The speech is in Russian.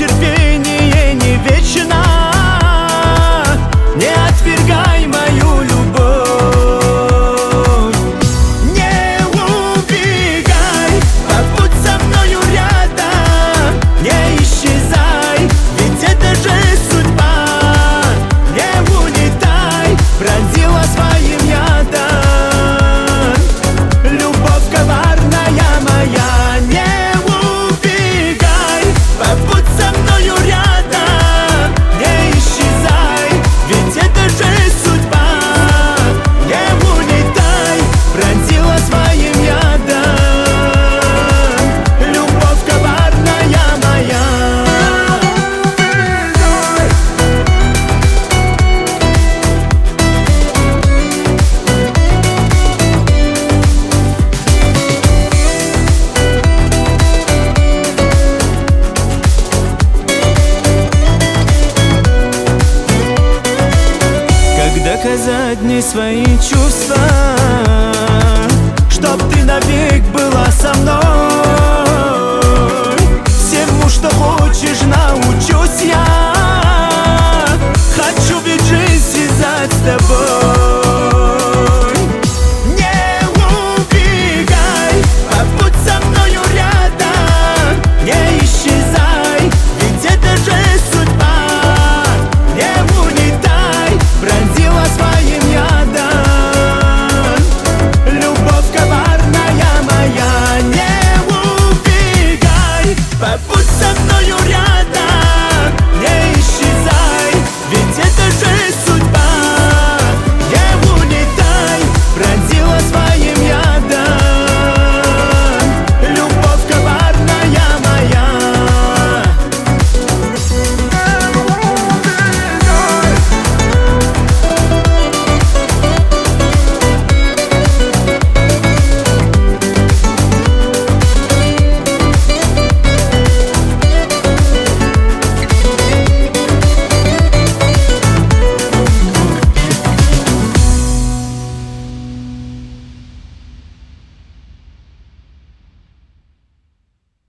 терпение не вечно. Не отвергай мою любовь, не убегай, побудь со мною рядом, не исчезай, ведь это же судьба. Не улетай, пронзила своим ядом любовь коварная моя. Не убегай, побудь со мною рядом, не исчезай, ведь это же судьба. Не улетай, пронзила своим ядом любовь коварная моя. Как доказать мне свои чувства, чтоб ты навек была со мной? Всему, что хочешь, научусь я. Хочу ведь жизнь связать с тобой. Не убегай, побудь со мною рядом, не исчезай, ведь это же судьба. Не улетай, пронзила своим ядом любовь коварная моя. Не убегай, побудь со мною рядом,